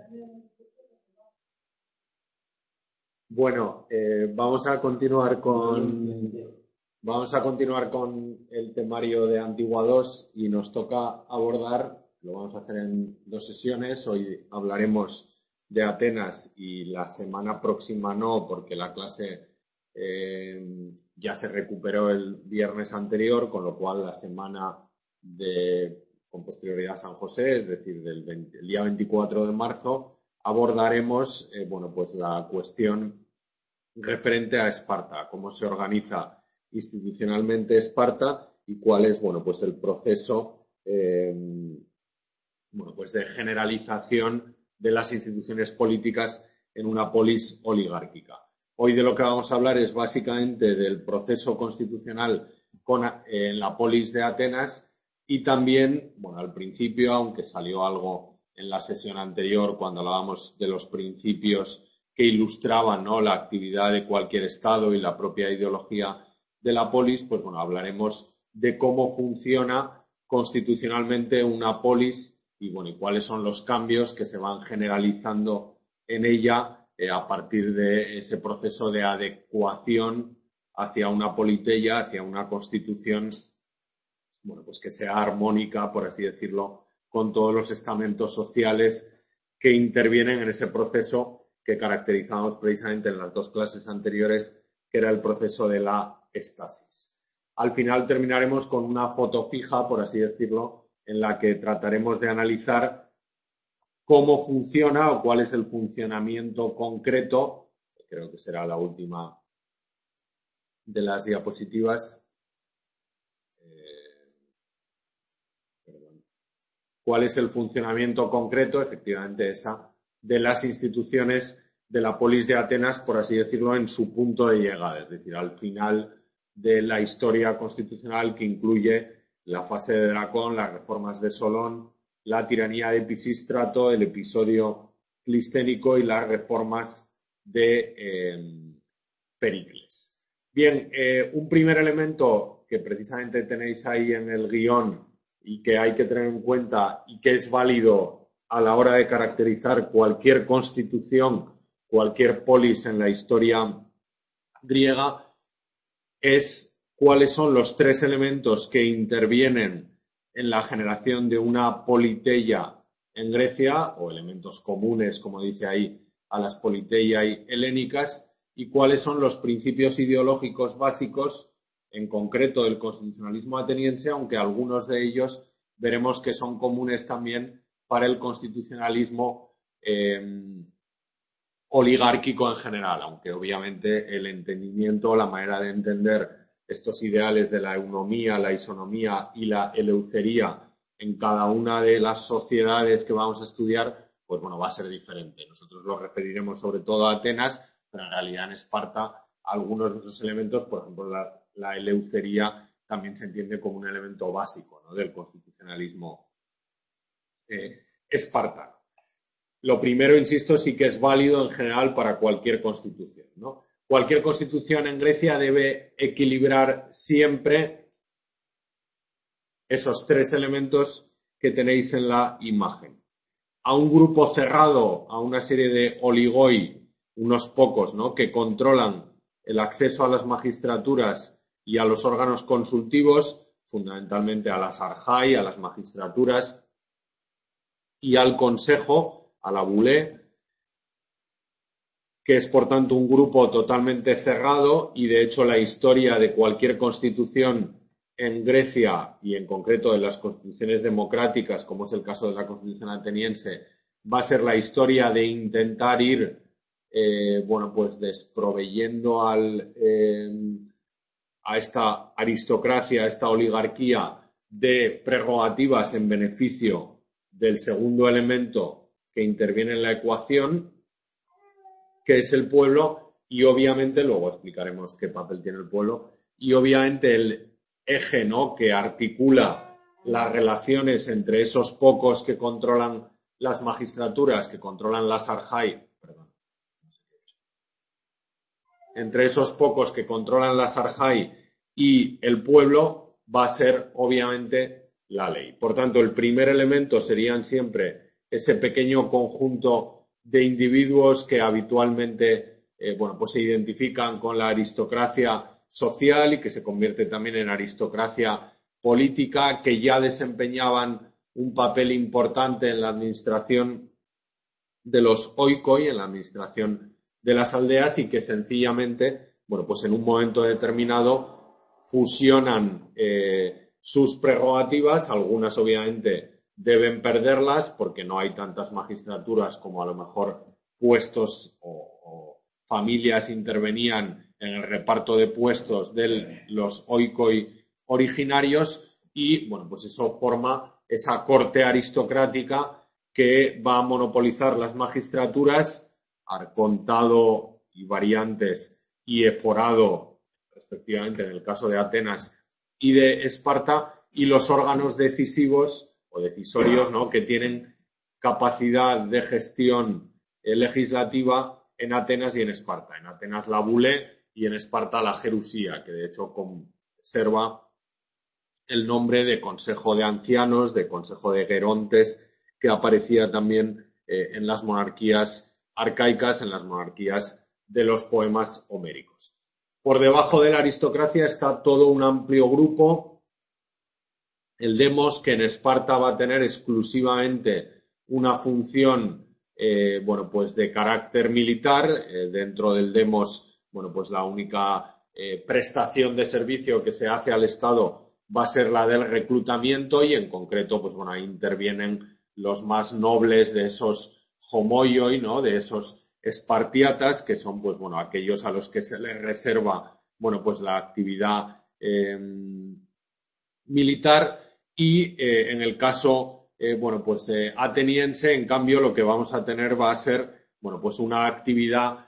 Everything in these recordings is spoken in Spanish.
Bueno, vamos a continuar con el temario de Antigua 2 y nos toca abordar, lo vamos a hacer en 2 sesiones. Hoy hablaremos de Atenas y la semana próxima no, porque la clase ya se recuperó el viernes anterior, con lo cual la semana con posterioridad a San José, es decir, el día 24 de marzo, abordaremos pues la cuestión referente a Esparta, cómo se organiza institucionalmente Esparta y cuál es pues el proceso pues de generalización de las instituciones políticas en una polis oligárquica. Hoy de lo que vamos a hablar es básicamente del proceso constitucional en la polis de Atenas y también, al principio, aunque salió algo en la sesión anterior cuando hablábamos de los principios que ilustraban, ¿no?, la actividad de cualquier Estado y la propia ideología de la polis, pues hablaremos de cómo funciona constitucionalmente una polis y cuáles son los cambios que se van generalizando en ella a partir de ese proceso de adecuación hacia una politeia, hacia una constitución pues que sea armónica, por así decirlo, con todos los estamentos sociales que intervienen en ese proceso que caracterizamos precisamente en las 2 clases anteriores, que era el proceso de la estasis. Al final terminaremos con una foto fija, por así decirlo, en la que trataremos de analizar cómo funciona o cuál es el funcionamiento concreto, creo que será la última de las diapositivas, cuál es el funcionamiento concreto, efectivamente esa, de las instituciones de la polis de Atenas, por así decirlo, en su punto de llegada, es decir, al final de la historia constitucional que incluye la fase de Dracón, las reformas de Solón, la tiranía de Pisístrato, el episodio clisténico y las reformas de Pericles. Bien, un primer elemento que precisamente tenéis ahí en el guión y que hay que tener en cuenta y que es válido a la hora de caracterizar cualquier constitución, cualquier polis en la historia griega, es cuáles son los 3 elementos que intervienen en la generación de una politeia en Grecia, o elementos comunes, como dice ahí, a las politeiae helénicas, y cuáles son los principios ideológicos básicos, en concreto del constitucionalismo ateniense, aunque algunos de ellos veremos que son comunes también para el constitucionalismo oligárquico en general, aunque obviamente el entendimiento, la manera de entender estos ideales de la eunomía, la isonomía y la eleucería en cada una de las sociedades que vamos a estudiar, pues va a ser diferente. Nosotros lo referiremos sobre todo a Atenas, pero en realidad en Esparta algunos de esos elementos, por ejemplo la eleucería, también se entiende como un elemento básico, ¿no?, del constitucionalismo espartano. Lo primero, insisto, sí que es válido en general para cualquier constitución, ¿no? Cualquier constitución en Grecia debe equilibrar siempre esos 3 elementos que tenéis en la imagen. A un grupo cerrado, a una serie de oligoi, unos pocos, ¿no?, que controlan el acceso a las magistraturas y a los órganos consultivos, fundamentalmente a las arjai, a las magistraturas y al consejo, a la bulé, que es por tanto un grupo totalmente cerrado y de hecho la historia de cualquier constitución en Grecia y en concreto de las constituciones democráticas, como es el caso de la constitución ateniense, va a ser la historia de intentar ir pues desproveyendo a esta aristocracia, a esta oligarquía de prerrogativas en beneficio del segundo elemento que interviene en la ecuación, que es el pueblo, y obviamente luego explicaremos qué papel tiene el pueblo, y obviamente el eje, ¿no?, que articula las relaciones entre esos pocos que controlan las magistraturas, que controlan las arjai, entre esos pocos que controlan las arjai y el pueblo, va a ser obviamente la ley. Por tanto, el primer elemento serían siempre ese pequeño conjunto de individuos que habitualmente pues se identifican con la aristocracia social y que se convierte también en aristocracia política, que ya desempeñaban un papel importante en la administración de los oikoi, en la administración de las aldeas, y que sencillamente, bueno, pues en un momento determinado fusionan sus prerrogativas. Algunas obviamente deben perderlas porque no hay tantas magistraturas como a lo mejor puestos o familias intervenían en el reparto de puestos de los oikoi originarios, y bueno, pues eso forma esa corte aristocrática que va a monopolizar las magistraturas, arcontado y variantes y eforado, respectivamente, en el caso de Atenas y de Esparta, y los órganos decisivos o decisorios, ¿no?, que tienen capacidad de gestión legislativa en Atenas y en Esparta. En Atenas la bule y en Esparta la gerusía, que de hecho conserva el nombre de Consejo de Ancianos, de Consejo de Gerontes, que aparecía también en las monarquías arcaicas, en las monarquías de los poemas homéricos. Por debajo de la aristocracia está todo un amplio grupo, el demos, que en Esparta va a tener exclusivamente una función bueno, pues de carácter militar. Dentro del demos, bueno, pues la única prestación de servicio que se hace al Estado va a ser la del reclutamiento, y en concreto, pues bueno, ahí intervienen los más nobles de esos homoioi, ¿no?, de esos espartiatas, que son, pues bueno, aquellos a los que se les reserva, bueno, pues la actividad militar. Y en el caso bueno, pues ateniense, en cambio, lo que vamos a tener va a ser, bueno, pues una actividad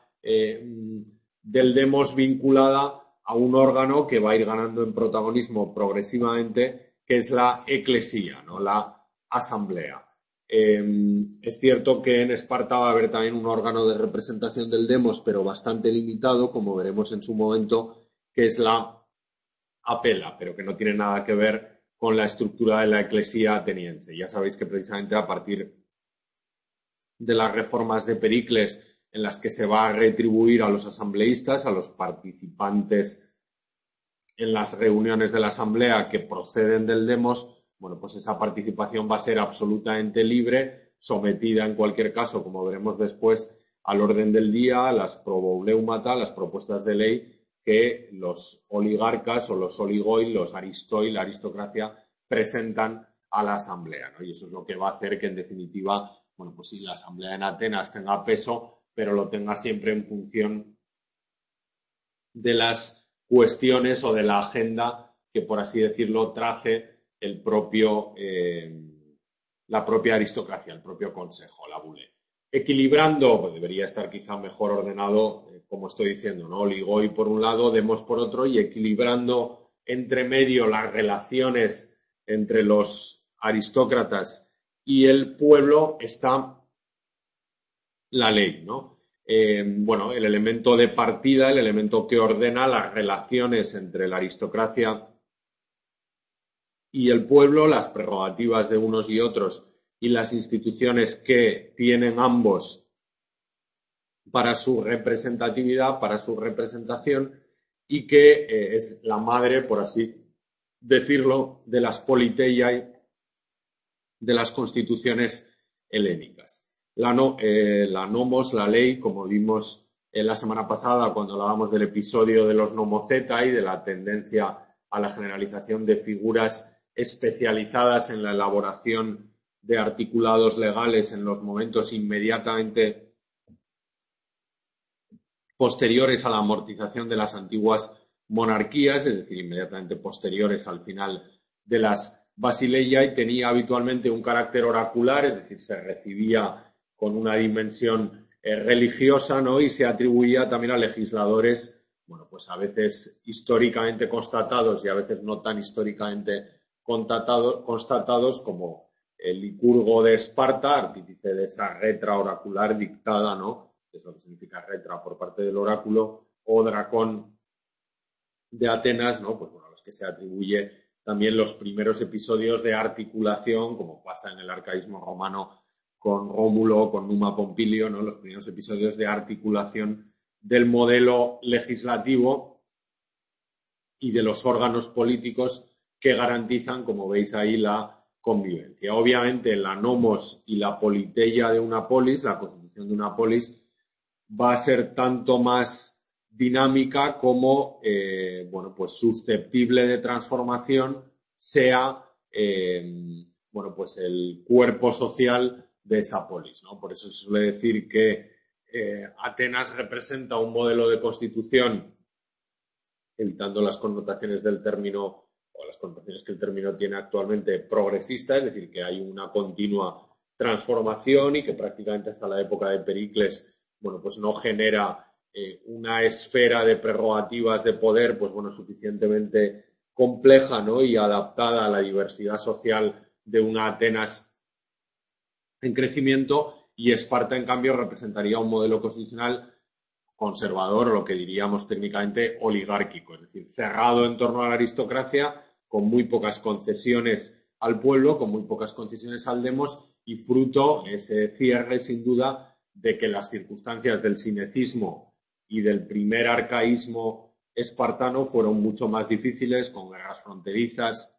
del demos vinculada a un órgano que va a ir ganando en protagonismo progresivamente, que es la eclesía, ¿no?, la asamblea. Es cierto que en Esparta va a haber también un órgano de representación del demos, pero bastante limitado, como veremos en su momento, que es la apela, pero que no tiene nada que ver con la estructura de la eclesía ateniense. Ya sabéis que precisamente a partir de las reformas de Pericles, en las que se va a retribuir a los asambleístas, a los participantes en las reuniones de la asamblea que proceden del demos, bueno, pues esa participación va a ser absolutamente libre, sometida en cualquier caso, como veremos después, al orden del día, a las probouleumata, las propuestas de ley que los oligarcas o los oligoi, los aristoi, la aristocracia, presentan a la asamblea, ¿no? Y eso es lo que va a hacer que, en definitiva, bueno, pues sí, la asamblea en Atenas tenga peso, pero lo tenga siempre en función de las cuestiones o de la agenda que, por así decirlo, trace el propio, la propia aristocracia, el propio consejo, la bule. Equilibrando, pues debería estar quizá mejor ordenado, como estoy diciendo, ¿no?, oligoi por un lado, demos por otro, y equilibrando entre medio las relaciones entre los aristócratas y el pueblo está la ley, ¿no? Bueno, el elemento de partida, el elemento que ordena las relaciones entre la aristocracia y el pueblo, las prerrogativas de unos y otros y las instituciones que tienen ambos para su representatividad, para su representación, y que es la madre, por así decirlo, de las politeiai, de las constituciones helénicas. La nomos, la ley, como vimos la semana pasada cuando hablábamos del episodio de los nomocetai, de la tendencia a la generalización de figuras especializadas en la elaboración de articulados legales en los momentos inmediatamente posteriores a la amortización de las antiguas monarquías, es decir, inmediatamente posteriores al final de las Basileiae, tenía habitualmente un carácter oracular, es decir, se recibía con una dimensión religiosa, ¿no?, y se atribuía también a legisladores, bueno, pues a veces históricamente constatados y a veces no tan históricamente constatados, como el Licurgo de Esparta, artífice de esa retra oracular dictada, ¿no?, que es lo que significa retra por parte del oráculo, o Dracón de Atenas, ¿no?, pues bueno, a los que se atribuye también los primeros episodios de articulación, como pasa en el arcaísmo romano con Rómulo, con Numa Pompilio, ¿no? Los primeros episodios de articulación del modelo legislativo y de los órganos políticos que garantizan, como veis ahí, la convivencia. Obviamente, la nomos y la politeia de una polis, la constitución de una polis, va a ser tanto más dinámica como pues susceptible de transformación sea pues el cuerpo social de esa polis, ¿no? Por eso se suele decir que Atenas representa un modelo de constitución, evitando las connotaciones del término o las connotaciones que el término tiene actualmente, progresista, es decir, que hay una continua transformación y que prácticamente hasta la época de Pericles pues no genera una esfera de prerrogativas de poder suficientemente compleja, ¿no? Y adaptada a la diversidad social de una Atenas en crecimiento, y Esparta, en cambio, representaría un modelo constitucional conservador, o lo que diríamos técnicamente oligárquico, es decir, cerrado en torno a la aristocracia, con muy pocas concesiones al pueblo, con muy pocas concesiones al demos, y fruto ese cierre, sin duda, de que las circunstancias del sinecismo y del primer arcaísmo espartano fueron mucho más difíciles, con guerras fronterizas,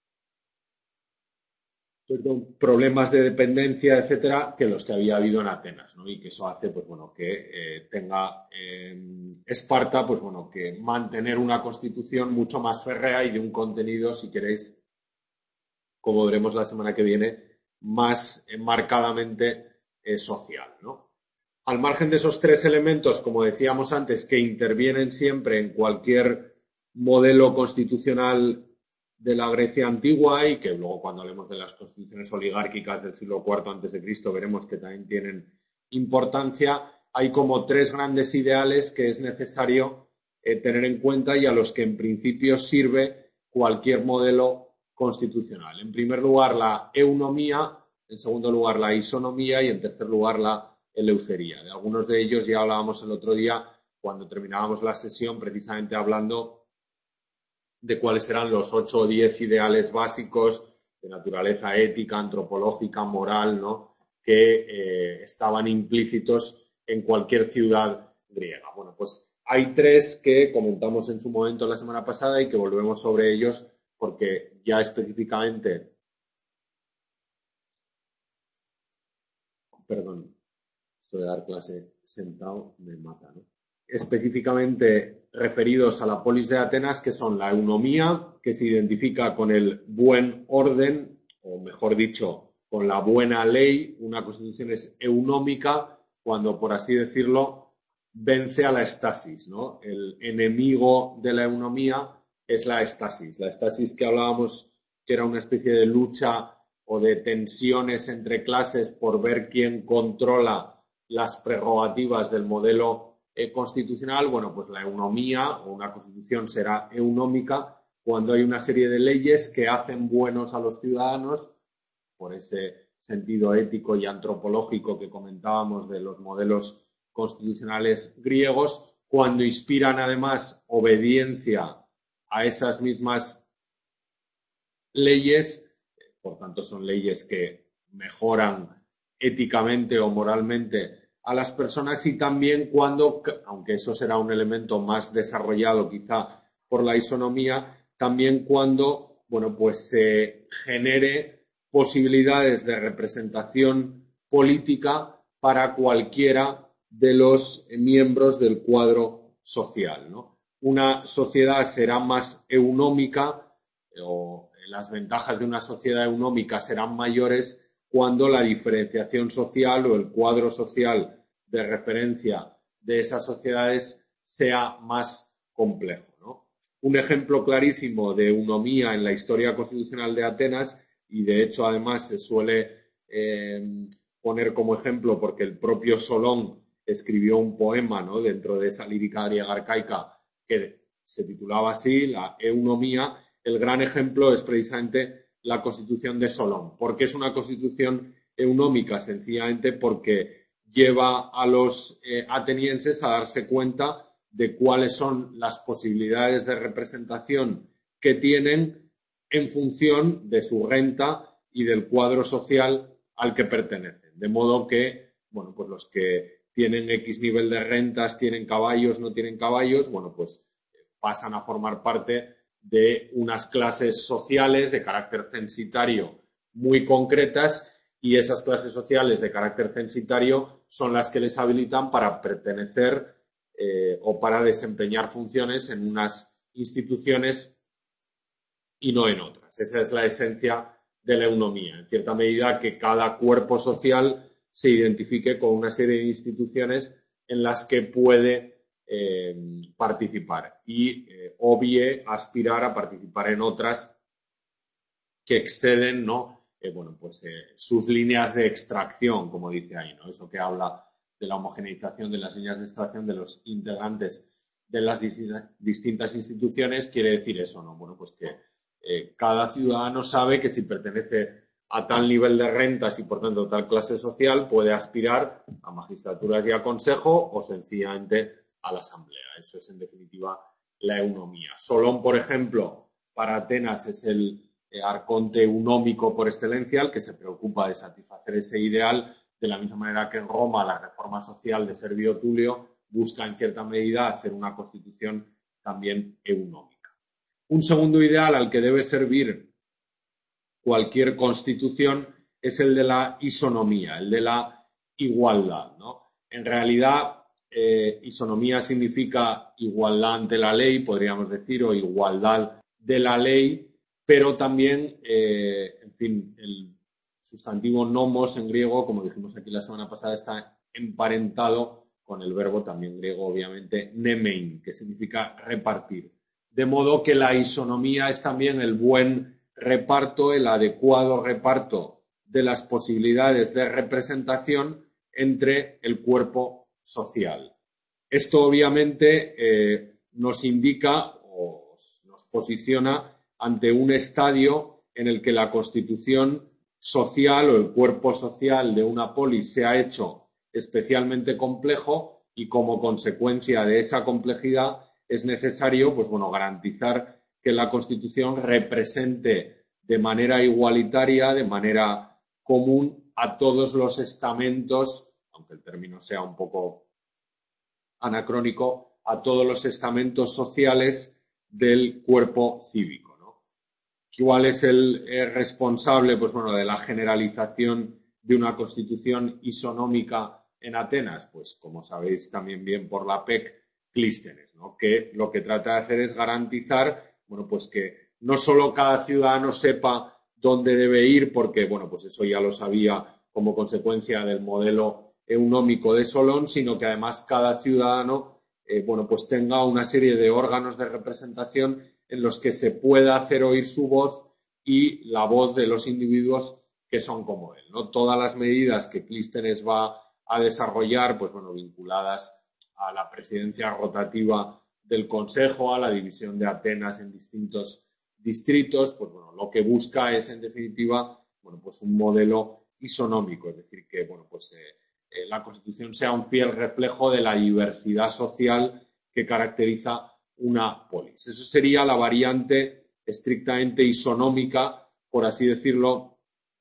problemas de dependencia, etcétera, que los que había habido en Atenas, ¿no? Y que eso hace, que tenga Esparta, que mantener una constitución mucho más férrea y de un contenido, si queréis, como veremos la semana que viene, más marcadamente social, ¿no? Al margen de esos tres elementos, como decíamos antes, que intervienen siempre en cualquier modelo constitucional de la Grecia antigua, y que luego, cuando hablemos de las constituciones oligárquicas del siglo IV a.C., veremos que también tienen importancia, hay como tres grandes ideales que es necesario tener en cuenta y a los que en principio sirve cualquier modelo constitucional. En primer lugar, la eunomía; en segundo lugar, la isonomía; y en tercer lugar, la eleucería. De algunos de ellos ya hablábamos el otro día cuando terminábamos la sesión, precisamente hablando de cuáles eran los 8 o 10 ideales básicos de naturaleza ética, antropológica, moral, ¿no? Que estaban implícitos en cualquier ciudad griega. Bueno, pues hay tres que comentamos en su momento la semana pasada y que volvemos sobre ellos porque ya específicamente, perdón, esto de dar clase sentado me mata, ¿no? Específicamente referidos a la polis de Atenas, que son la eunomía, que se identifica con el buen orden, o mejor dicho, con la buena ley. Una constitución es eunómica cuando, por así decirlo, vence a la estasis, ¿no? El enemigo de la eunomía es la estasis. La estasis que hablábamos, que era una especie de lucha o de tensiones entre clases por ver quién controla las prerrogativas del modelo constitucional. Bueno, pues la eunomía o una constitución será eunómica cuando hay una serie de leyes que hacen buenos a los ciudadanos, por ese sentido ético y antropológico que comentábamos de los modelos constitucionales griegos, cuando inspiran además obediencia a esas mismas leyes. Por tanto, son leyes que mejoran éticamente o moralmente a las personas, y también cuando, aunque eso será un elemento más desarrollado quizá por la isonomía, también cuando se genere posibilidades de representación política para cualquiera de los miembros del cuadro social, ¿no? Una sociedad será más eunómica, o las ventajas de una sociedad eunómica serán mayores cuando la diferenciación social o el cuadro social de referencia de esas sociedades sea más complejo, ¿no? Un ejemplo clarísimo de eunomía en la historia constitucional de Atenas, y de hecho además se suele poner como ejemplo porque el propio Solón escribió un poema, ¿no?, dentro de esa lírica griega arcaica que se titulaba así, la eunomía. El gran ejemplo es precisamente la Constitución de Solón. ¿Por qué es una constitución eunómica? Sencillamente porque lleva a los atenienses a darse cuenta de cuáles son las posibilidades de representación que tienen en función de su renta y del cuadro social al que pertenecen, De modo que, bueno, pues los que tienen X nivel de rentas, tienen caballos, no tienen caballos, bueno, pues pasan a formar parte de unas clases sociales de carácter censitario muy concretas, y esas clases sociales de carácter censitario son las que les habilitan para pertenecer o para desempeñar funciones en unas instituciones y no en otras. Esa es la esencia de la eunomía. En cierta medida, que cada cuerpo social se identifique con una serie de instituciones en las que puede participar y obvie aspirar a participar en otras que exceden, ¿no? Sus líneas de extracción, como dice ahí, ¿no? Eso que habla de la homogeneización de las líneas de extracción de los integrantes de las distintas instituciones, quiere decir eso, ¿no? Bueno, pues que cada ciudadano sabe que si pertenece a tal nivel de rentas y, por tanto, tal clase social, puede aspirar a magistraturas y a consejo o sencillamente a la asamblea. Eso es, en definitiva, la eunomía. Solón, por ejemplo, para Atenas es el arconte eunómico por excelencia, el que se preocupa de satisfacer ese ideal, de la misma manera que en Roma la reforma social de Servio Tulio busca en cierta medida hacer una constitución también eunómica. Un segundo ideal al que debe servir cualquier constitución es el de la isonomía, el de la igualdad, ¿no? En realidad, isonomía significa igualdad ante la ley, podríamos decir, o igualdad de la ley, pero también, en fin, el sustantivo nomos en griego, como dijimos aquí la semana pasada, está emparentado con el verbo también griego, obviamente, nemein, que significa repartir. De modo que la isonomía es también el buen reparto, el adecuado reparto de las posibilidades de representación entre el cuerpo social. Esto obviamente nos indica o nos posiciona ante un estadio en el que la constitución social o el cuerpo social de una polis se ha hecho especialmente complejo, y como consecuencia de esa complejidad es necesario, pues bueno, garantizar que la Constitución represente de manera igualitaria, de manera común, a todos los estamentos, aunque el término sea un poco anacrónico, a todos los estamentos sociales del cuerpo cívico, ¿no? ¿Cuál es el responsable, pues bueno, de la generalización de una constitución isonómica en Atenas? Pues, como sabéis también bien por la PEC, Clístenes, ¿no? Que lo que trata de hacer es garantizar, bueno, pues que no solo cada ciudadano sepa dónde debe ir, porque, bueno, pues eso ya lo sabía como consecuencia del modelo eunómico de Solón, sino que además cada ciudadano, bueno, pues tenga una serie de órganos de representación en los que se pueda hacer oír su voz y la voz de los individuos que son como él, ¿no? Todas las medidas que Clístenes va a desarrollar, pues bueno, vinculadas a la presidencia rotativa del Consejo, a la división de Atenas en distintos distritos, pues bueno, lo que busca es, en definitiva, bueno, pues un modelo isonómico, es decir, que, bueno, pues la Constitución sea un fiel reflejo de la diversidad social que caracteriza una polis. Eso sería la variante estrictamente isonómica, por así decirlo,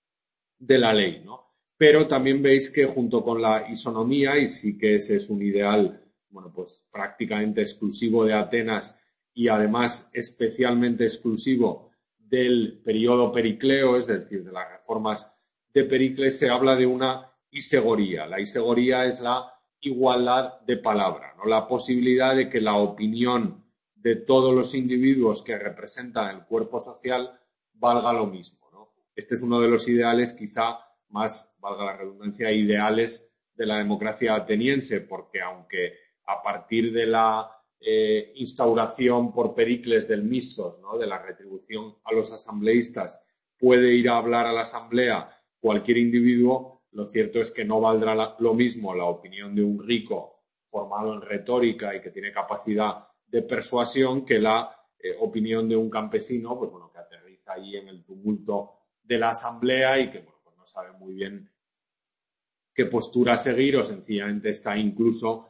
de la ley, ¿no? Pero también veis que junto con la isonomía, y sí que ese es un ideal, bueno, pues prácticamente exclusivo de Atenas y además especialmente exclusivo del periodo pericleo, es decir, de las reformas de Pericles, se habla de una isegoría. La isegoría es la igualdad de palabra, ¿no? La posibilidad de que la opinión de todos los individuos que representan el cuerpo social valga lo mismo, ¿no? Este es uno de los ideales quizá más, valga la redundancia, ideales de la democracia ateniense, porque aunque a partir de la instauración por Pericles del mistos, ¿no?, de la retribución a los asambleístas, puede ir a hablar a la asamblea cualquier individuo, lo cierto es que no valdrá lo mismo la opinión de un rico formado en retórica y que tiene capacidad de persuasión que la opinión de un campesino, pues bueno, que aterriza ahí en el tumulto de la asamblea y que, bueno, pues no sabe muy bien qué postura seguir, o sencillamente está incluso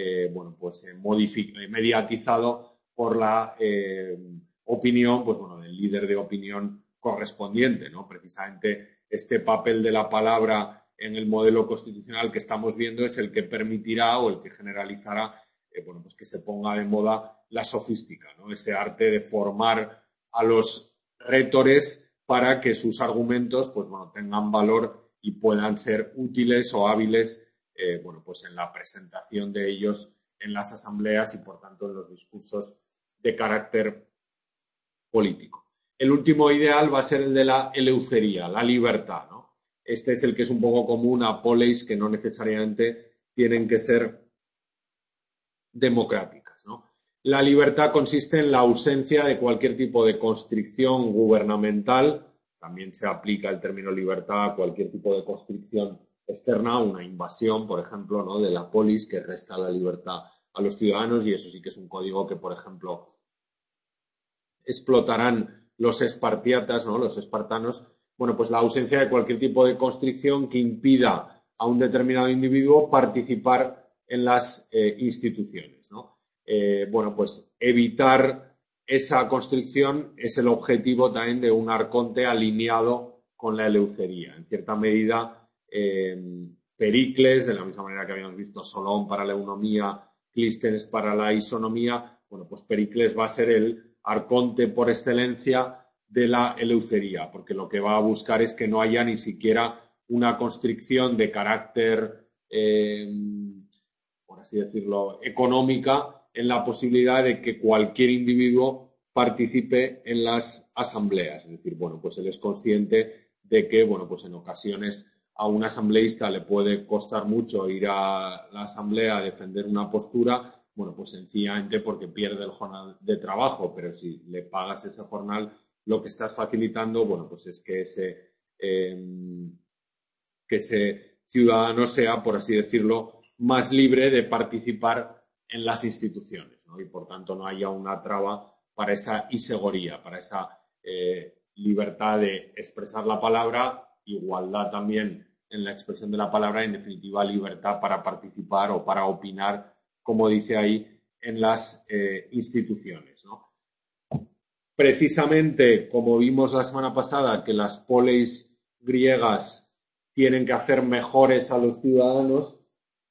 mediatizado por la opinión, pues bueno, del líder de opinión correspondiente, ¿no? Precisamente este papel de la palabra en el modelo constitucional que estamos viendo es el que permitirá o el que generalizará pues que se ponga de moda la sofística, ¿no? Ese arte de formar a los retores para que sus argumentos pues, tengan valor y puedan ser útiles o hábiles pues en la presentación de ellos en las asambleas y, por tanto, en los discursos de carácter político. El último ideal va a ser el de la eleucería, la libertad, ¿no? Este es el que es un poco común a poleis que no necesariamente tienen que ser democráticas, ¿no? La libertad consiste en la ausencia de cualquier tipo de constricción gubernamental. También se aplica el término libertad a cualquier tipo de constricción externa, una invasión, por ejemplo, ¿no? de la polis que resta la libertad a los ciudadanos, y eso sí que es un código que, por ejemplo, explotarán los espartiatas, ¿no? Los espartanos. Bueno, pues la ausencia de cualquier tipo de constricción que impida a un determinado individuo participar en las instituciones, ¿no? Bueno, pues evitar esa constricción es el objetivo también de un arconte alineado con la eleucería. En cierta medida, Pericles, de la misma manera que habíamos visto Solón para la eunomía, Clístenes para la isonomía, bueno, pues Pericles va a ser el arconte por excelencia de la eleucería, porque lo que va a buscar es que no haya ni siquiera una constricción de carácter, por así decirlo, económica, en la posibilidad de que cualquier individuo participe en las asambleas. Es decir, bueno, pues él es consciente de que, bueno, pues en ocasiones a un asambleísta le puede costar mucho ir a la asamblea a defender una postura, bueno, pues sencillamente porque pierde el jornal de trabajo, pero si le pagas ese jornal, lo que estás facilitando, bueno, pues es que ese ciudadano sea, por así decirlo, más libre de participar en las instituciones, ¿no? Y por tanto no haya una traba para esa isegoría, para esa libertad de expresar la palabra, igualdad también en la expresión de la palabra, en definitiva libertad para participar o para opinar, como dice ahí, en las instituciones, ¿no? Precisamente, como vimos la semana pasada, que las poleis griegas tienen que hacer mejores a los ciudadanos,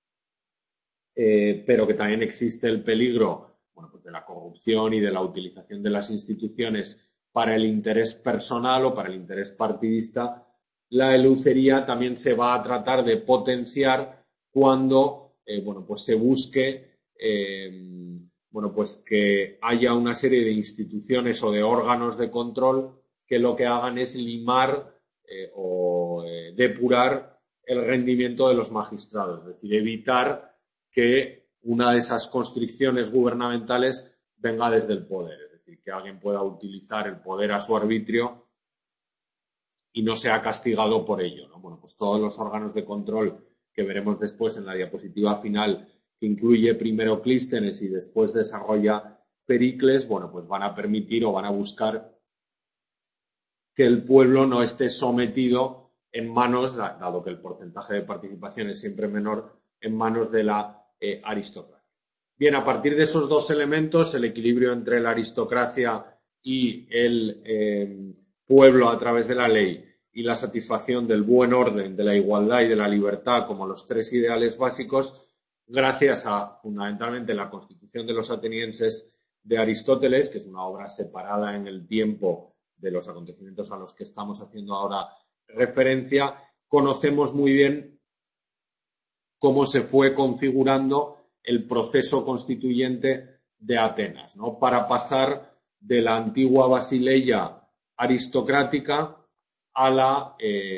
pero que también existe el peligro, bueno, pues de la corrupción y de la utilización de las instituciones para el interés personal o para el interés partidista. La eleucería también se va a tratar de potenciar cuando bueno, pues se busque bueno, pues que haya una serie de instituciones o de órganos de control que lo que hagan es limar o depurar el rendimiento de los magistrados, es decir, evitar que una de esas constricciones gubernamentales venga desde el poder, es decir, que alguien pueda utilizar el poder a su arbitrio y no sea castigado por ello, ¿no? Bueno, pues todos los órganos de control que veremos después en la diapositiva final, que incluye primero Clístenes y después desarrolla Pericles, bueno, pues van a permitir o van a buscar que el pueblo no esté sometido en manos, dado que el porcentaje de participación es siempre menor, en manos de la aristocracia. Bien, a partir de esos dos elementos, el equilibrio entre la aristocracia y el pueblo a través de la ley y la satisfacción del buen orden, de la igualdad y de la libertad como los tres ideales básicos, gracias a fundamentalmente la Constitución de los atenienses de Aristóteles, que es una obra separada en el tiempo de los acontecimientos a los que estamos haciendo ahora referencia, conocemos muy bien cómo se fue configurando el proceso constituyente de Atenas, ¿no? Para pasar de la antigua Basileia aristocrática a la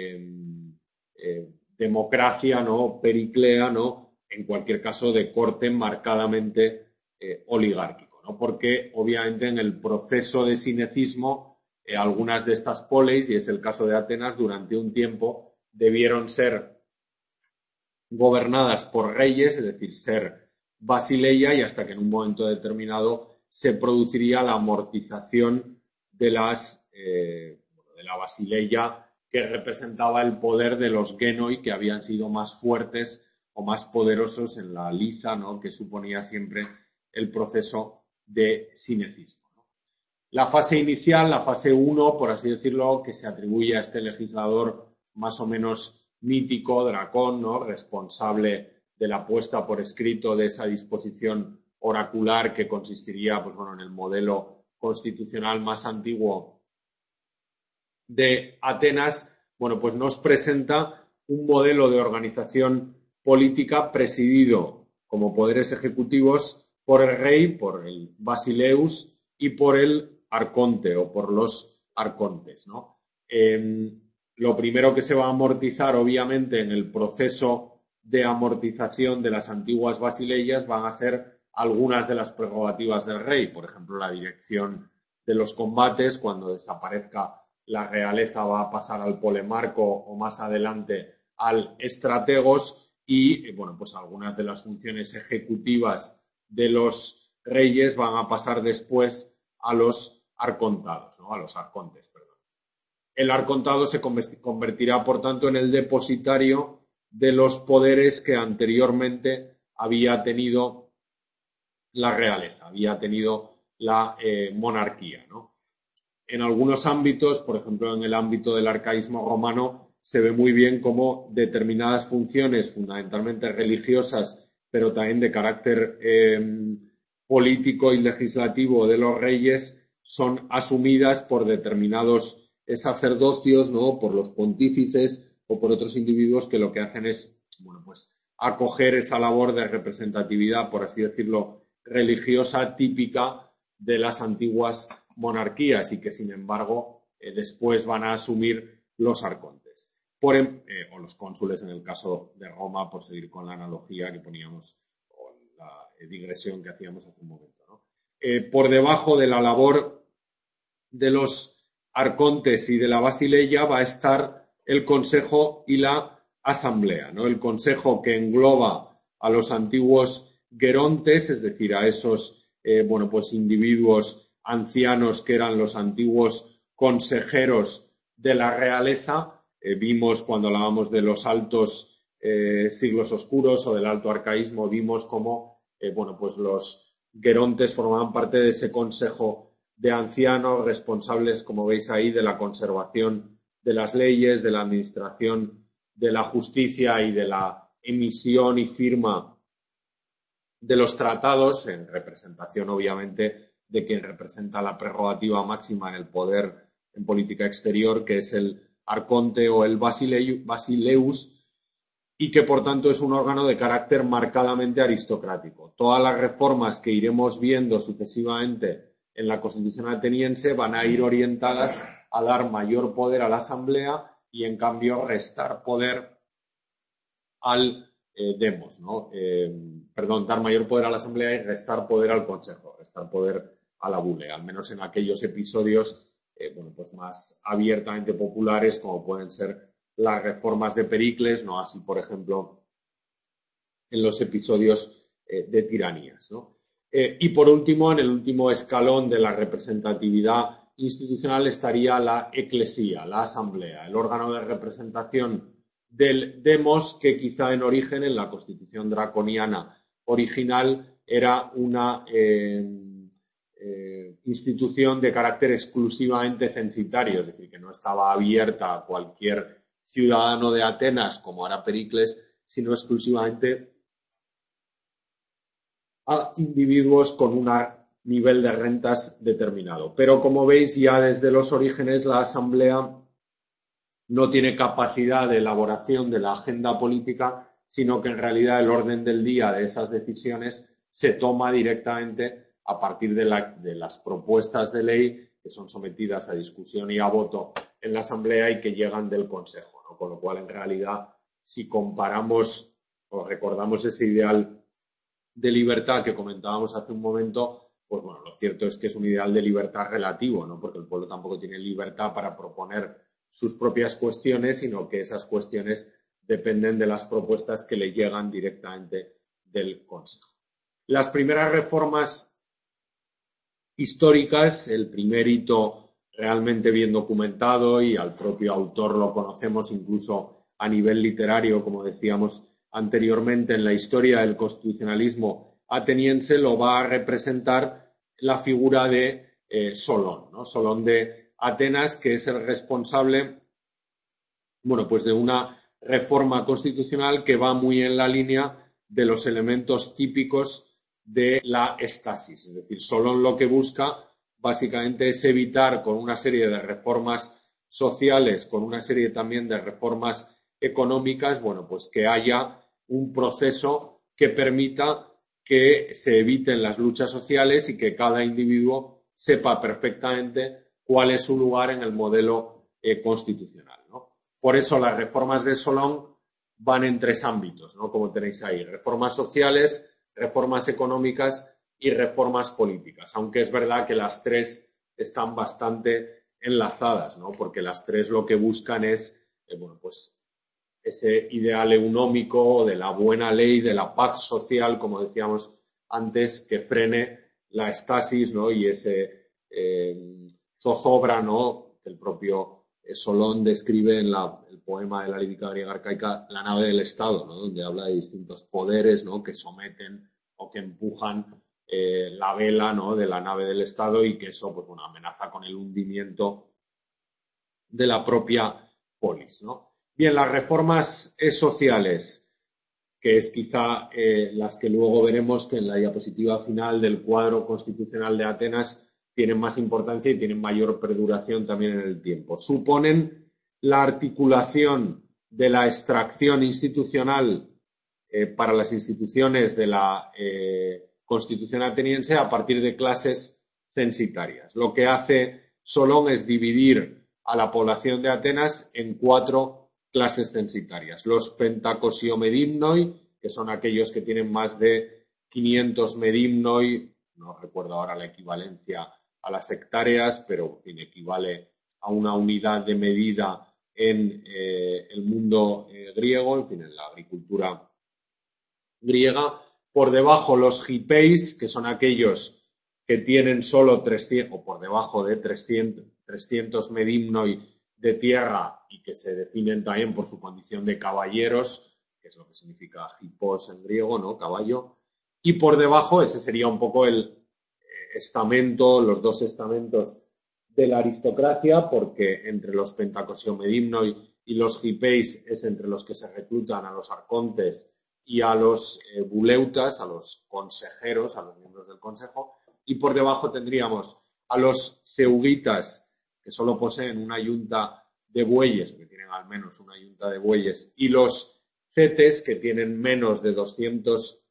democracia, ¿no? Periclea, ¿no? En cualquier caso de corte marcadamente oligárquico, ¿no? Porque obviamente en el proceso de sinecismo algunas de estas poleis, y es el caso de Atenas, durante un tiempo debieron ser gobernadas por reyes, es decir, ser basileia, y hasta que en un momento determinado se produciría la amortización de la basileia que representaba el poder de los genoi, que habían sido más fuertes o más poderosos en la liza, ¿no? Que suponía siempre el proceso de sinecismo, ¿no? La fase inicial, la fase 1, por así decirlo, que se atribuye a este legislador más o menos mítico Dracón, ¿no? Responsable de la puesta por escrito de esa disposición oracular que consistiría, pues bueno, en el modelo constitucional más antiguo de Atenas, bueno, pues nos presenta un modelo de organización política presidido como poderes ejecutivos por el rey, por el basileus y por el arconte o por los arcontes, ¿no? Lo primero que se va a amortizar, obviamente, en el proceso de amortización de las antiguas basileyas van a ser algunas de las prerrogativas del rey, por ejemplo, la dirección de los combates. Cuando desaparezca la realeza va a pasar al polemarco o más adelante al estrategos y, bueno, pues algunas de las funciones ejecutivas de los reyes van a pasar después a los arcontados, ¿no? A los arcontes, perdón. El arcontado se convertirá, por tanto, en el depositario de los poderes que anteriormente había tenido la realeza, había tenido la monarquía, ¿no? En algunos ámbitos, por ejemplo, en el ámbito del arcaísmo romano, se ve muy bien cómo determinadas funciones, fundamentalmente religiosas, pero también de carácter político y legislativo de los reyes, son asumidas por determinados sacerdocios, ¿no? Por los pontífices o por otros individuos que lo que hacen es, bueno, pues acoger esa labor de representatividad, por así decirlo, religiosa típica de las antiguas monarquías y que, sin embargo, después van a asumir los arcontes o los cónsules en el caso de Roma, por seguir con la analogía que poníamos o la digresión que hacíamos hace un momento, ¿no? Por debajo de la labor de los arcontes y de la basileia va a estar el consejo y la asamblea, ¿no? El consejo que engloba a los antiguos gerontes, es decir, a esos bueno, pues individuos ancianos que eran los antiguos consejeros de la realeza. Vimos cuando hablábamos de los altos siglos oscuros o del alto arcaísmo, vimos cómo bueno, pues los gerontes formaban parte de ese consejo de ancianos responsables, como veis ahí, de la conservación de las leyes, de la administración de la justicia y de la emisión y firma de los tratados, en representación, obviamente, de quien representa la prerrogativa máxima en el poder en política exterior, que es el arconte o el basileus, y que, por tanto, es un órgano de carácter marcadamente aristocrático. Todas las reformas que iremos viendo sucesivamente en la Constitución ateniense van a ir orientadas a dar mayor poder a la Asamblea y, en cambio, restar poder al demos, ¿no? Perdón, dar mayor poder a la Asamblea y restar poder al Consejo, restar poder a la bule, al menos en aquellos episodios bueno, pues más abiertamente populares, como pueden ser las reformas de Pericles, no así, por ejemplo, en los episodios de tiranías, ¿no? Y por último, en el último escalón de la representatividad institucional estaría la eclesía, la asamblea, el órgano de representación del demos, que quizá en origen, en la Constitución draconiana original, era una institución de carácter exclusivamente censitario, es decir, que no estaba abierta a cualquier ciudadano de Atenas, como era Pericles, sino exclusivamente a individuos con un nivel de rentas determinado. Pero, como veis, ya desde los orígenes la Asamblea no tiene capacidad de elaboración de la agenda política, sino que en realidad el orden del día de esas decisiones se toma directamente a partir de las propuestas de ley que son sometidas a discusión y a voto en la Asamblea y que llegan del Consejo, ¿no? Con lo cual, en realidad, si comparamos o recordamos ese ideal de libertad que comentábamos hace un momento, pues bueno, lo cierto es que es un ideal de libertad relativo, ¿no? Porque el pueblo tampoco tiene libertad para proponer sus propias cuestiones, sino que esas cuestiones dependen de las propuestas que le llegan directamente del Consejo. Las primeras reformas históricas, el primer hito realmente bien documentado, y al propio autor lo conocemos incluso a nivel literario, como decíamos anteriormente, en la historia del constitucionalismo ateniense, lo va a representar la figura de Solón, ¿no? Solón de Atenas, que es el responsable, bueno, pues de una reforma constitucional que va muy en la línea de los elementos típicos de la estasis. Es decir, Solón lo que busca básicamente es evitar, con una serie de reformas sociales, con una serie también de reformas económicas, bueno, pues que haya un proceso que permita que se eviten las luchas sociales y que cada individuo sepa perfectamente cuál es su lugar en el modelo constitucional, ¿no? Por eso las reformas de Solón van en tres ámbitos, ¿no? Como tenéis ahí, reformas sociales, reformas económicas y reformas políticas, aunque es verdad que las tres están bastante enlazadas, ¿no? Porque las tres lo que buscan es, bueno, pues ese ideal económico de la buena ley, de la paz social, como decíamos antes, que frene la estasis, ¿no? Y ese zozobra, ¿no? Que el propio Solón describe en el poema de la lírica griega arcaica, La nave del Estado, ¿no? Donde habla de distintos poderes, ¿no? Que someten o que empujan la vela, ¿no? De la nave del Estado y que eso, pues, bueno, amenaza con el hundimiento de la propia polis, ¿no? Bien, las reformas sociales, que es quizá las que luego veremos que en la diapositiva final del cuadro constitucional de Atenas tienen más importancia y tienen mayor perduración también en el tiempo. Suponen la articulación de la extracción institucional para las instituciones de la Constitución ateniense a partir de clases censitarias. Lo que hace Solón es dividir a la población de Atenas en 4 clases censitarias. Los pentacosiomedimnoi, que son aquellos que tienen más de 500 medimnoi, no recuerdo ahora la equivalencia a las hectáreas, pero equivale a una unidad de medida en el mundo griego, en fin, en la agricultura griega. Por debajo los hipeis, que son aquellos que tienen solo 300, o por debajo de 300 medimnoi de tierra y que se definen también por su condición de caballeros, que es lo que significa hippos en griego, ¿no? Caballo. Y por debajo, ese sería un poco el estamento, los dos estamentos de la aristocracia, porque entre los pentacosiomedimnoi y los hipeis es entre los que se reclutan a los arcontes y a los buleutas, a los consejeros, a los miembros del consejo, y por debajo tendríamos a los ceugitas, que solo poseen una yunta de bueyes, que tienen al menos una yunta de bueyes, y los cetes, que tienen menos de 200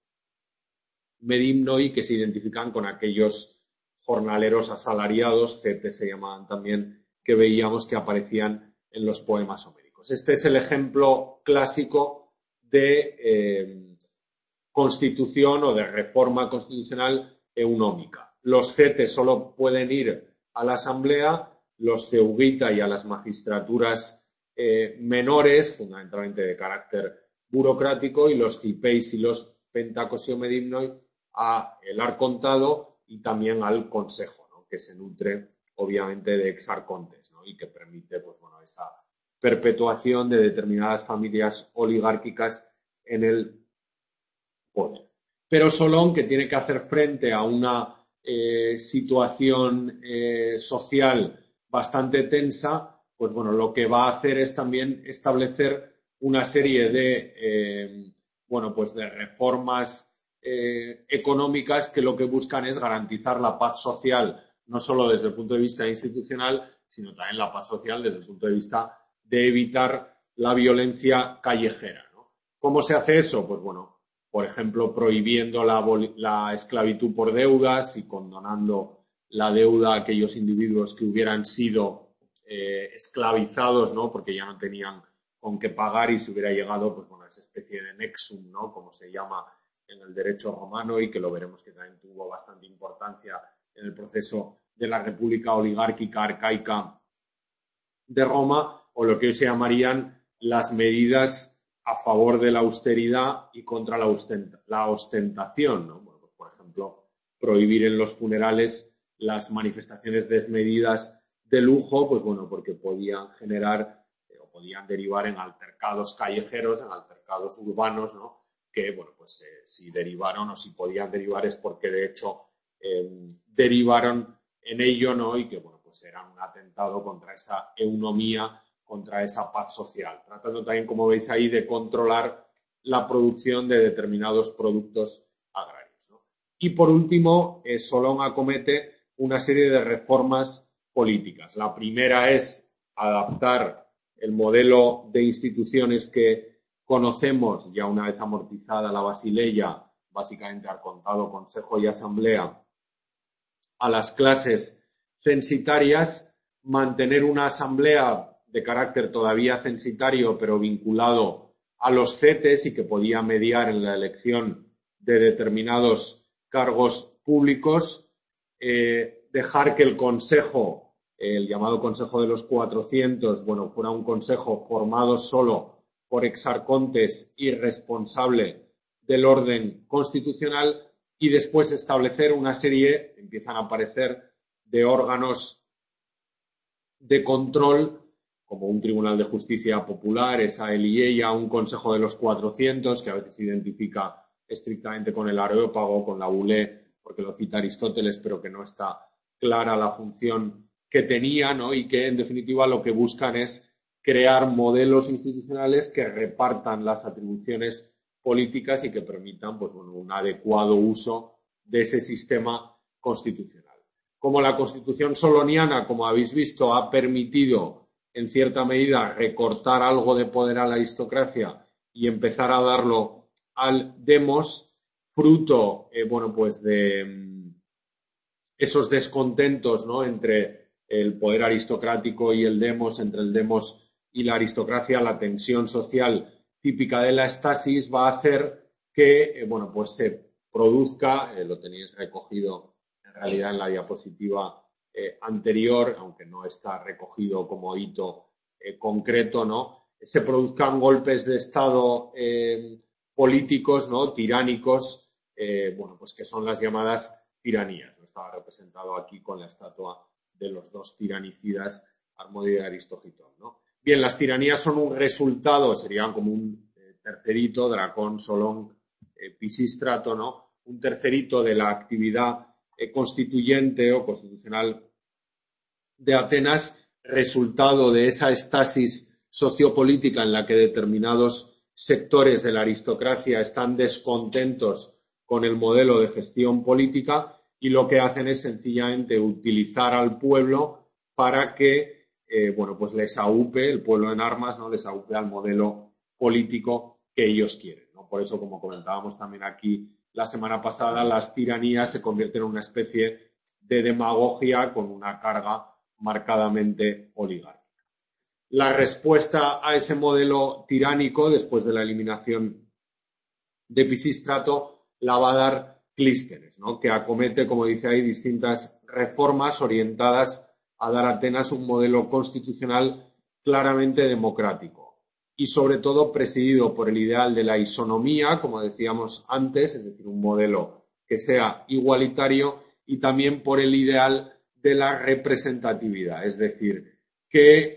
medimnoi, que se identifican con aquellos jornaleros asalariados, cetes se llamaban también, que veíamos que aparecían en los poemas homéricos. Este es el ejemplo clásico de constitución o de reforma constitucional eunómica. Los cetes solo pueden ir a la asamblea, los ceugita y a las magistraturas menores, fundamentalmente de carácter burocrático, y los hipeis y los pentacosiomedimnoi a el arcontado y también al consejo, ¿no? Que se nutre obviamente de exarcontes, ¿no? Y que permite, pues bueno, esa perpetuación de determinadas familias oligárquicas en el poder. Pero Solón, que tiene que hacer frente a una situación social bastante tensa, pues bueno, lo que va a hacer es también establecer una serie de, bueno, pues de reformas económicas que lo que buscan es garantizar la paz social, no solo desde el punto de vista institucional, sino también la paz social desde el punto de vista de evitar la violencia callejera, ¿no? ¿Cómo se hace eso? Pues bueno, por ejemplo, prohibiendo la esclavitud por deudas y condonando la deuda a aquellos individuos que hubieran sido esclavizados, ¿no? Porque ya no tenían con qué pagar y se hubiera llegado, pues bueno, a esa especie de nexum, ¿no? Como se llama en el derecho romano y que lo veremos que también tuvo bastante importancia en el proceso de la República Oligárquica Arcaica de Roma, o lo que hoy se llamarían las medidas a favor de la austeridad y contra la ostentación, ¿no? Bueno, pues, por ejemplo, prohibir en los funerales las manifestaciones desmedidas de lujo, pues bueno, porque podían generar o podían derivar en altercados callejeros, en altercados urbanos, ¿no? Que, bueno, pues si derivaron o si podían derivar es porque de hecho derivaron en ello, ¿no? Y que, bueno, pues era un atentado contra esa eunomía contra esa paz social, tratando también, como veis ahí, de controlar la producción de determinados productos agrarios, ¿no? Y por último, Solón acomete una serie de reformas políticas. La primera es adaptar el modelo de instituciones que conocemos, ya una vez amortizada la Basileia, básicamente arcontado Consejo y Asamblea, a las clases censitarias, mantener una asamblea de carácter todavía censitario, pero vinculado a los cetes y que podía mediar en la elección de determinados cargos públicos, dejar que el Consejo, el llamado Consejo de los 400, fuera un consejo formado solo por exarcontes y responsable del orden constitucional, y después establecer una serie, empiezan a aparecer, de órganos de control, como un Tribunal de Justicia Popular, esa ELIEIA, un Consejo de los 400, que a veces se identifica estrictamente con el Areópago, con la Boulé, porque lo cita Aristóteles, pero que no está clara la función que tenía, ¿no? Y que, en definitiva, lo que buscan es crear modelos institucionales que repartan las atribuciones políticas y que permitan un adecuado uso de ese sistema constitucional. Como la Constitución soloniana, como habéis visto, ha permitido en cierta medida recortar algo de poder a la aristocracia y empezar a darlo al demos, fruto de esos descontentos, ¿no?, entre el poder aristocrático y el demos, entre el demos y la aristocracia, la tensión social típica de la estasis va a hacer que se produzca, lo tenéis recogido en realidad en la diapositiva anterior, aunque no está recogido como hito concreto, ¿no?, se produzcan golpes de Estado políticos, ¿no?, tiránicos, que son las llamadas tiranías. Estaba representado aquí con la estatua de los dos tiranicidas Harmodio y Aristogitón, ¿no? Bien, las tiranías son un resultado, serían como un tercerito, Dracón, Solón, Pisístrato, ¿no?, un tercerito de la actividad constituyente o constitucional de Atenas, resultado de esa estasis sociopolítica en la que determinados sectores de la aristocracia están descontentos con el modelo de gestión política y lo que hacen es sencillamente utilizar al pueblo para que les aupe, el pueblo en armas, ¿no?, les aupe al modelo político que ellos quieren, ¿no? Por eso, como comentábamos también aquí la semana pasada, las tiranías se convierten en una especie de demagogia con una carga marcadamente oligárquica. La respuesta a ese modelo tiránico, después de la eliminación de Pisístrato, la va a dar Clístenes, ¿no?, que acomete, como dice ahí, distintas reformas orientadas a dar a Atenas un modelo constitucional claramente democrático y, sobre todo, presidido por el ideal de la isonomía, como decíamos antes, es decir, un modelo que sea igualitario, y también por el ideal de la representatividad, es decir, que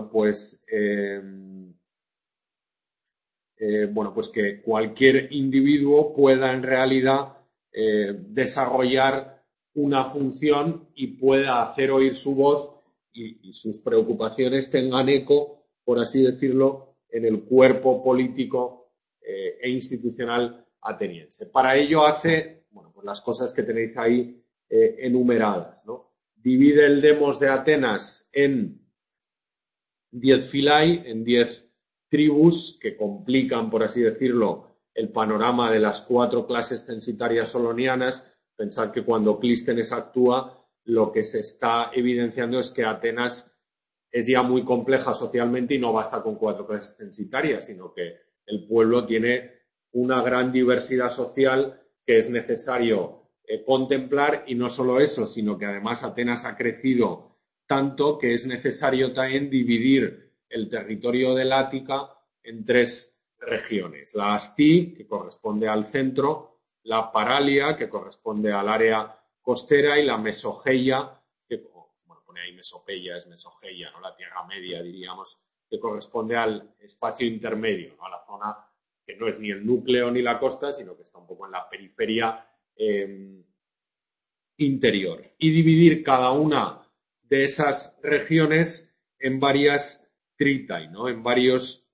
que cualquier individuo pueda en realidad desarrollar una función y pueda hacer oír su voz y sus preocupaciones tengan eco, por así decirlo, en el cuerpo político e institucional ateniense. Para ello hace las cosas que tenéis ahí enumeradas, ¿no? Divide el demos de Atenas en 10 filai, en 10 tribus que complican, por así decirlo, el panorama de las 4 clases censitarias solonianas. Pensad que cuando Clístenes actúa, lo que se está evidenciando es que Atenas es ya muy compleja socialmente y no basta con 4 clases censitarias, sino que el pueblo tiene una gran diversidad social que es necesario contemplar, y no solo eso, sino que además Atenas ha crecido tanto que es necesario también dividir el territorio del Ática en 3 regiones. La Astí, que corresponde al centro, la Paralia, que corresponde al área costera, y la Mesogeia, que pone ahí Mesopeia, es Mesogeia, ¿no?, la Tierra Media, diríamos, que corresponde al espacio intermedio, ¿no?, a la zona que no es ni el núcleo ni la costa, sino que está un poco en la periferia interior. Y dividir cada una de esas regiones en varias tritai, ¿no? En varios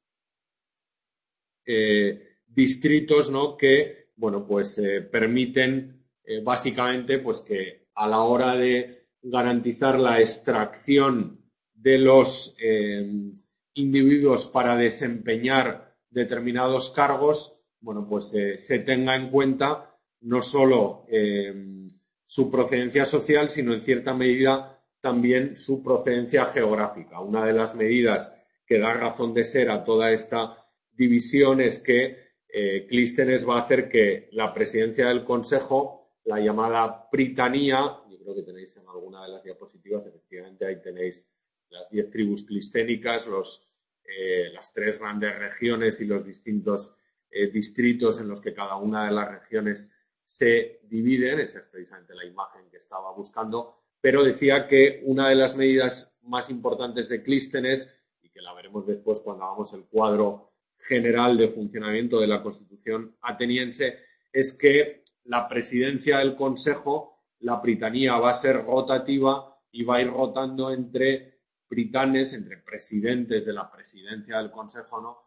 distritos, ¿no? Que, bueno, pues permiten básicamente pues que a la hora de garantizar la extracción de los individuos para desempeñar determinados cargos, bueno, pues se tenga en cuenta no solo su procedencia social, sino en cierta medida también su procedencia geográfica. Una de las medidas que da razón de ser a toda esta división es que Clístenes va a hacer que la presidencia del Consejo, la llamada Pritanía, yo creo que tenéis en alguna de las diapositivas, efectivamente ahí tenéis las 10 tribus clisténicas, las 3 grandes regiones y los distintos distritos en los que cada una de las regiones se dividen. Esa es precisamente la imagen que estaba buscando, pero decía que una de las medidas más importantes de Clístenes, y que la veremos después cuando hagamos el cuadro general de funcionamiento de la Constitución ateniense, es que la presidencia del Consejo, la pritanía, va a ser rotativa y va a ir rotando entre pritanes, entre presidentes de la presidencia del Consejo, ¿no?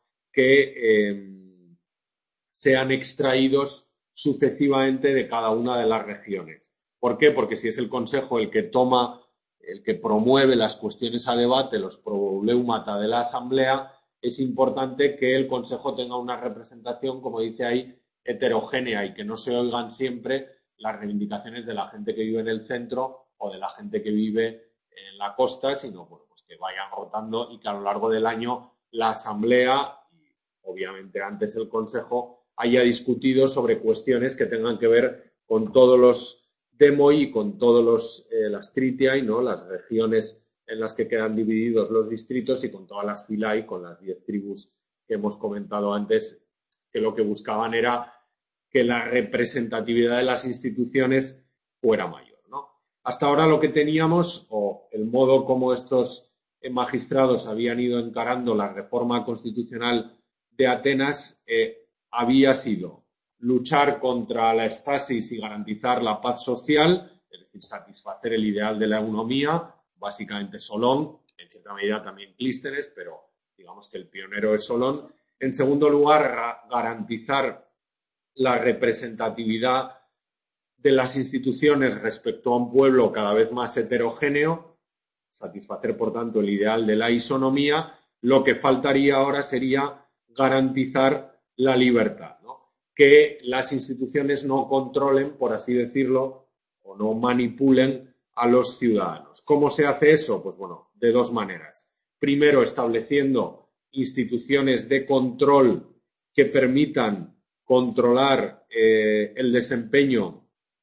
Que sean extraídos sucesivamente de cada una de las regiones. ¿Por qué? Porque si es el Consejo el que promueve las cuestiones a debate, los problemata de la Asamblea, es importante que el Consejo tenga una representación, como dice ahí, heterogénea y que no se oigan siempre las reivindicaciones de la gente que vive en el centro o de la gente que vive en la costa, sino bueno, pues que vayan rotando y que a lo largo del año la Asamblea y obviamente antes el Consejo haya discutido sobre cuestiones que tengan que ver con todos los demoi y con todos las tritiai, ¿no? Las regiones en las que quedan divididos los distritos y con todas las filai, con las 10 tribus que hemos comentado antes, que lo que buscaban era que la representatividad de las instituciones fuera mayor, ¿no? Hasta ahora lo que teníamos, o el modo como estos magistrados habían ido encarando la reforma constitucional de Atenas, había sido luchar contra la estasis y garantizar la paz social, es decir, satisfacer el ideal de la economía, básicamente Solón, en cierta medida también Clístenes, pero digamos que el pionero es Solón. En segundo lugar, garantizar la representatividad de las instituciones respecto a un pueblo cada vez más heterogéneo, satisfacer, por tanto, el ideal de la isonomía. Lo que faltaría ahora sería garantizar la libertad, ¿no? Que las instituciones no controlen, por así decirlo, o no manipulen a los ciudadanos. ¿Cómo se hace eso? Pues bueno, de dos maneras. Primero, estableciendo instituciones de control que permitan controlar el desempeño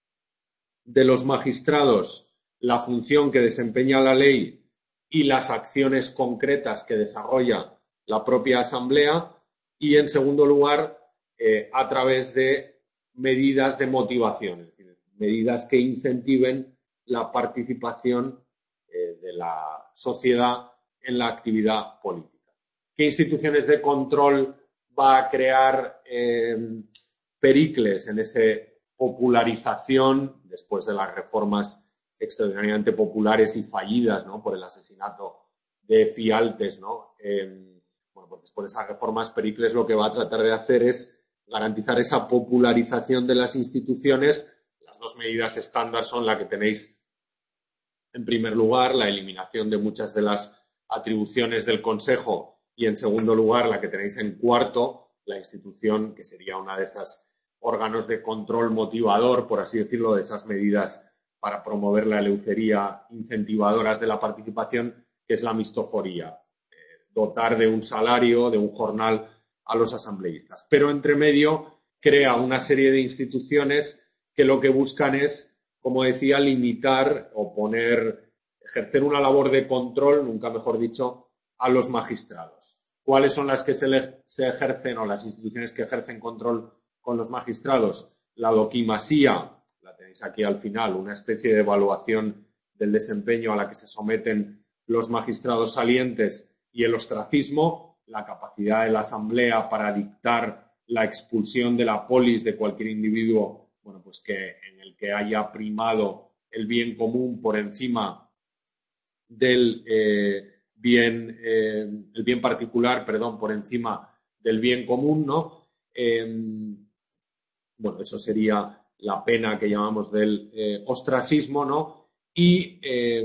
de los magistrados, la función que desempeña la ley y las acciones concretas que desarrolla la propia Asamblea. Y, en segundo lugar, a través de medidas de motivación, es decir, medidas que incentiven la participación de la sociedad en la actividad política. ¿Qué instituciones de control va a crear Pericles en esa popularización después de las reformas extraordinariamente populares y fallidas, ¿no? Por el asesinato de Fialtes, ¿no? Bueno, pues después de esas reformas, Pericles lo que va a tratar de hacer es garantizar esa popularización de las instituciones. Las dos medidas estándar son la que tenéis en primer lugar, la eliminación de muchas de las atribuciones del Consejo, y en segundo lugar, la que tenéis en cuarto, la institución que sería una de esas órganos de control motivador, por así decirlo, de esas medidas para promover la eleucería incentivadoras de la participación, que es la mistoforía. Dotar de un salario, de un jornal a los asambleístas. Pero entre medio crea una serie de instituciones que lo que buscan es, como decía, limitar o ejercer una labor de control, nunca mejor dicho, a los magistrados. ¿Cuáles son las que se ejercen o las instituciones que ejercen control con los magistrados? La doquimasía, la tenéis aquí al final, una especie de evaluación del desempeño a la que se someten los magistrados salientes, y el ostracismo, la capacidad de la Asamblea para dictar la expulsión de la polis de cualquier individuo, bueno, pues en el que haya primado el bien común por encima del el bien particular, perdón, por encima del bien común, ¿no? Bueno, eso sería la pena que llamamos del ostracismo, ¿no? Y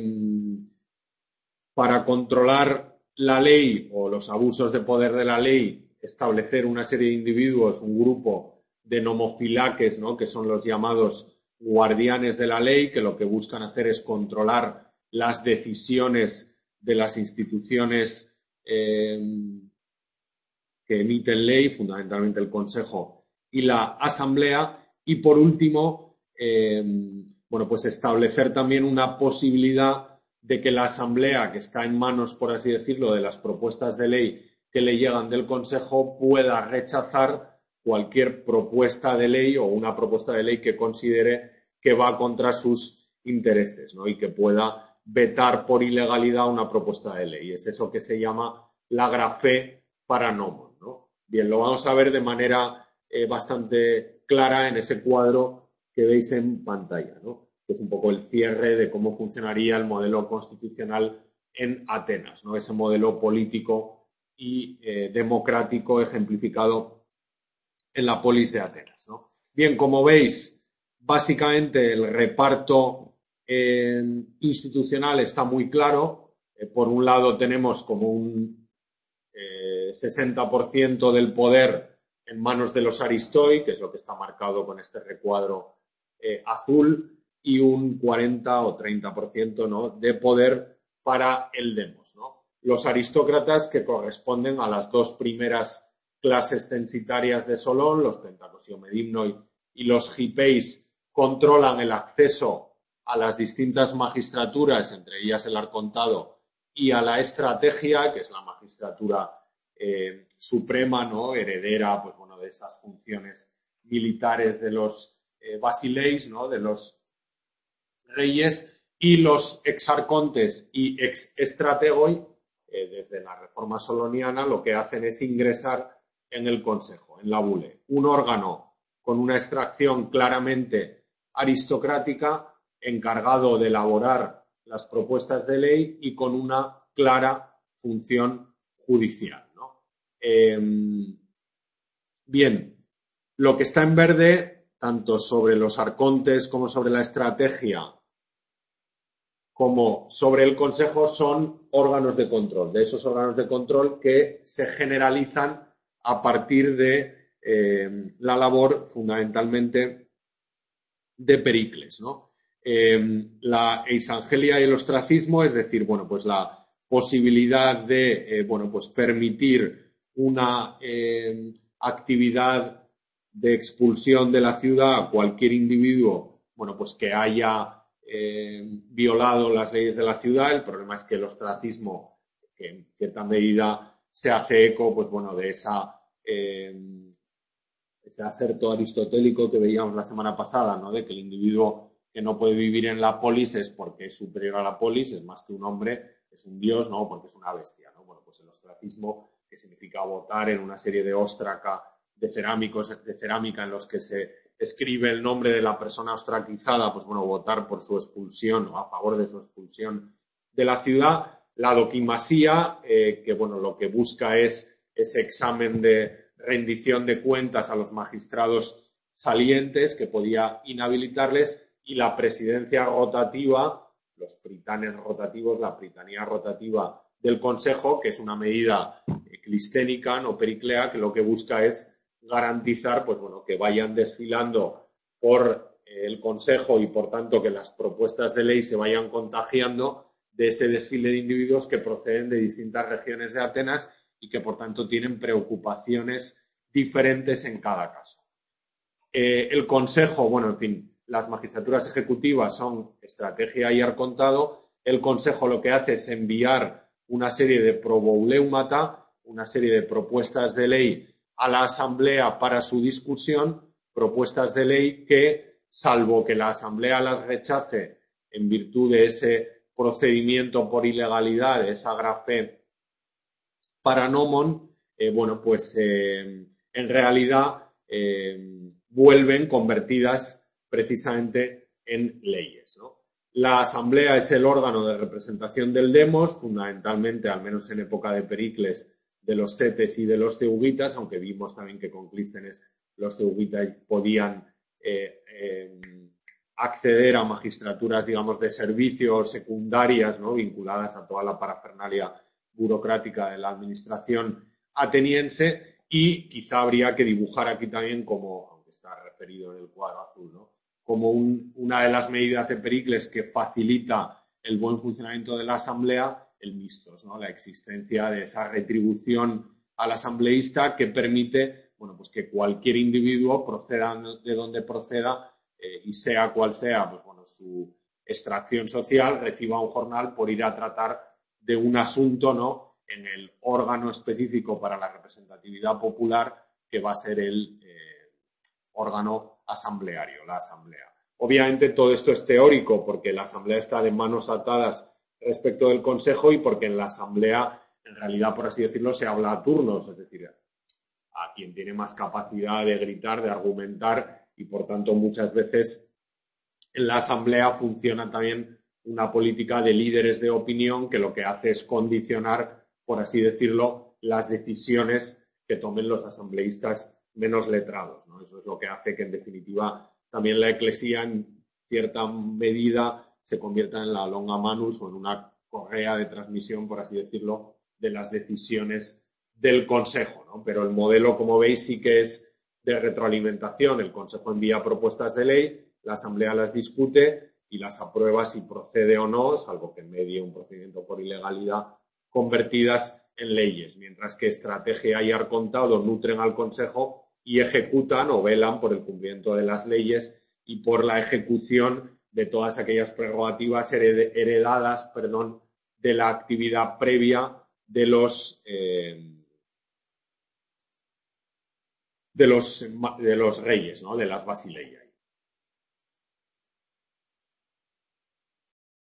para controlar la ley o los abusos de poder de la ley, establecer una serie de individuos, un grupo de nomofilaques, ¿no? Que son los llamados guardianes de la ley, que lo que buscan hacer es controlar las decisiones de las instituciones que emiten ley, fundamentalmente el Consejo y la Asamblea. Y por último, bueno, pues establecer también una posibilidad de que la Asamblea, que está en manos, por así decirlo, de las propuestas de ley que le llegan del Consejo, pueda rechazar cualquier propuesta de ley o una propuesta de ley que considere que va contra sus intereses, ¿no? Y que pueda vetar por ilegalidad una propuesta de ley. Es eso que se llama la grafé para nomon, ¿no? Bien, lo vamos a ver de manera bastante clara en ese cuadro que veis en pantalla, ¿no? Que es un poco el cierre de cómo funcionaría el modelo constitucional en Atenas, ¿no? Ese modelo político y democrático ejemplificado en la polis de Atenas, ¿no? Bien, como veis, básicamente el reparto institucional está muy claro. Por un lado tenemos como un 60% del poder en manos de los aristoi, que es lo que está marcado con este recuadro azul, y un 40 o 30%, ¿no?, de poder para el demos, ¿no? Los aristócratas, que corresponden a las dos primeras clases censitarias de Solón, los Pentacos y Medimnoi, y los hipeis, controlan el acceso a las distintas magistraturas, entre ellas el arcontado, y a la estrategia, que es la magistratura suprema, ¿no?, heredera, pues bueno, de esas funciones militares de los basileis, ¿no?, de los reyes, y los exarcontes y exestrategoi, desde la reforma soloniana, lo que hacen es ingresar en el Consejo, en la bule, un órgano con una extracción claramente aristocrática, encargado de elaborar las propuestas de ley y con una clara función judicial, ¿no? Bien, lo que está en verde, tanto sobre los arcontes como sobre la estrategia, como sobre el Consejo, son órganos de control, de esos órganos de control que se generalizan a partir de la labor fundamentalmente de Pericles, ¿no? La eisangelia y el ostracismo, es decir, bueno, pues la posibilidad de bueno, pues permitir una actividad de expulsión de la ciudad a cualquier individuo, bueno, pues que haya violado las leyes de la ciudad. El problema es que el ostracismo, que en cierta medida se hace eco, pues bueno, de ese aserto aristotélico que veíamos la semana pasada, ¿no?, de que el individuo que no puede vivir en la polis es porque es superior a la polis, es más que un hombre, es un dios, ¿no?, porque es una bestia, ¿no? Bueno, pues el ostracismo, que significa votar en una serie de óstraca de cerámica en los que se escribe el nombre de la persona ostracizada, pues bueno, votar por su expulsión o a favor de su expulsión de la ciudad. La doquimasía, que bueno, lo que busca es ese examen de rendición de cuentas a los magistrados salientes, que podía inhabilitarles, y la presidencia rotativa, los pritanes rotativos, la pritanía rotativa del Consejo, que es una medida clisténica, no periclea, que lo que busca es garantizar, pues bueno, que vayan desfilando por el Consejo y por tanto que las propuestas de ley se vayan contagiando de ese desfile de individuos que proceden de distintas regiones de Atenas y que por tanto tienen preocupaciones diferentes en cada caso. El Consejo, bueno, en fin, las magistraturas ejecutivas son estrategia y arcontado. El Consejo lo que hace es enviar una serie de proboleumata, una serie de propuestas de ley a la Asamblea para su discusión, propuestas de ley que, salvo que la Asamblea las rechace en virtud de ese procedimiento por ilegalidad, de esa grafé para nomon, bueno, pues en realidad vuelven convertidas precisamente en leyes, ¿no? La Asamblea es el órgano de representación del demos, fundamentalmente, al menos en época de Pericles, de los cetes y de los teugitas, aunque vimos también que con Clístenes los teugitas podían acceder a magistraturas, digamos, de servicio secundarias, ¿no?, vinculadas a toda la parafernalia burocrática de la administración ateniense, y quizá habría que dibujar aquí también como, aunque está referido en el cuadro azul, ¿no?, como una de las medidas de Pericles que facilita el buen funcionamiento de la Asamblea, el mistos, ¿no?, la existencia de esa retribución al asambleísta que permite, bueno, pues que cualquier individuo, proceda de donde proceda, y sea cual sea, pues bueno, su extracción social, reciba un jornal por ir a tratar de un asunto, ¿no?, en el órgano específico para la representatividad popular, que va a ser el órgano asambleario, la Asamblea. Obviamente todo esto es teórico porque la Asamblea está de manos atadas respecto del Consejo y porque en la Asamblea, en realidad, por así decirlo, se habla a turnos, es decir, a quien tiene más capacidad de gritar, de argumentar, y por tanto muchas veces en la Asamblea funciona también una política de líderes de opinión que lo que hace es condicionar, por así decirlo, las decisiones que tomen los asambleístas menos letrados, ¿no? Eso es lo que hace que, en definitiva, también la Eclesía, en cierta medida, se convierta en la longa manus o en una correa de transmisión, por así decirlo, de las decisiones del Consejo, ¿no? Pero el modelo, como veis, sí que es de retroalimentación. El Consejo envía propuestas de ley, la Asamblea las discute y las aprueba si procede o no, salvo que medie un procedimiento por ilegalidad, convertidas en leyes, mientras que estrategia y arcontado nutren al Consejo y ejecutan o velan por el cumplimiento de las leyes y por la ejecución de todas aquellas prerrogativas heredadas, de la actividad previa de los reyes, ¿no?, de las basileiae.